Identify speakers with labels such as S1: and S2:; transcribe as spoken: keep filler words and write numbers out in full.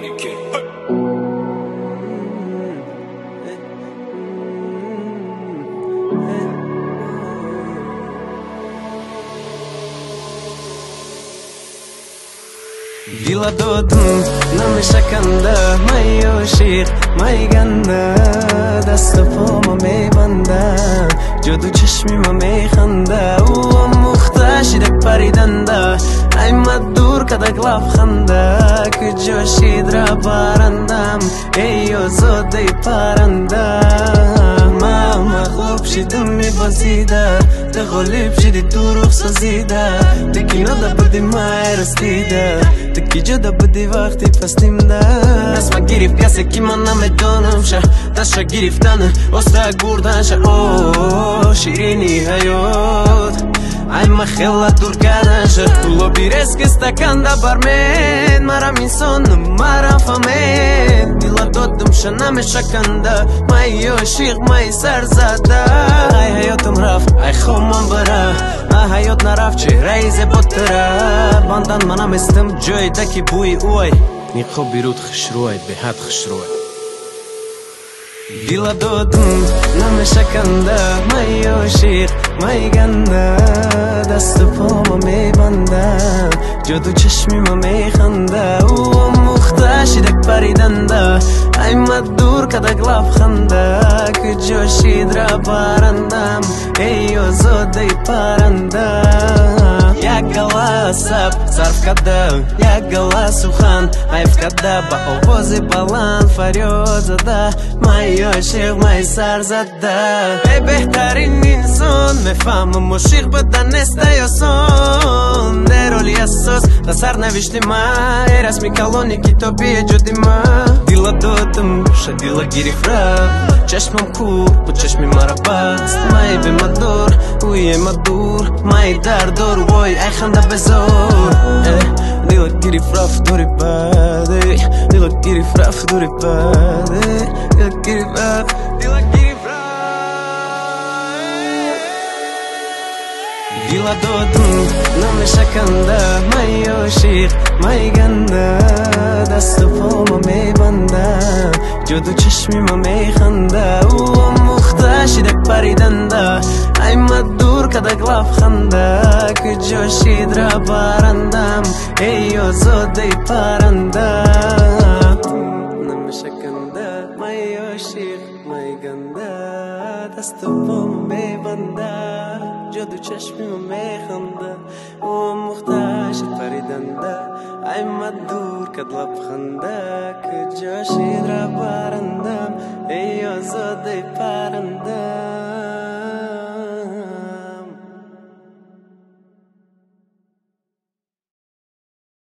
S1: Dila dodum namishakanda mayo shiq mayganda dasta poma mebanda jodu chashmima mekhanda u muhtashidek paridanda ay madur kadak lafkhanda kujoshid ra barandam eyo zodey paranda mama khub shidim mibazida de ghalib shidi tu rukhsazida dekino da badi mayrastida Taki jada badi vakti pastimda Nasma girif kase ki man namedonam sha Tasha girif tana osta gurdan sha Oh, shirini hayot Ay ma khela dur kardan sha Ulo bires ke stakanda barmen Maram inson, maram famen Dila dodum sha name shakanda May yoshik, may sarzada Ay hayotum raf, ay khomam bara Ay hayot naraf, chehrayize botara Bandan manam istim joy daki bui uay Nikho birut khshroy, behat khshroy Dila dodum name shakanda May yoshik, may ganda Dastu poma mebanda Jodu chashmima mekhanda U muhtashidek paridanda Ay madur kadak lafkhanda Kujoshid ra barandam Eyo zodey paranda Jak galasab sarf kada Jak galasukhan Ayf kada ba ovozi balan Faryod zada May yoshik may sarzada Ey behtarin inson Mefam moshik badanesta yoson Deroli asos Dasar navishti ma Eras mi kaloni ki to bije jodima Dila dodum shadila girifra Chashmam kur po chashmi marabat May be madur uye madur May dar dor voy ay khanda bezor Dila girifra fduri bade Dila girifra fduri bade Dila girifra Dila girifra Dila dodum name shakanda May yoshik may ganda Dastu poma mebanda Jodu chashmima mekhanda U muhtashidek paridanda Ay madur kadak lafkhanda Kujoshid ra barandam Eyo zodey paranda Name shakanda May yoshik may ganda Dastu poma mebanda Jodu chashmima mekhanda U muhtashid paridanda Ay madur kad lafkhanda Kujoshid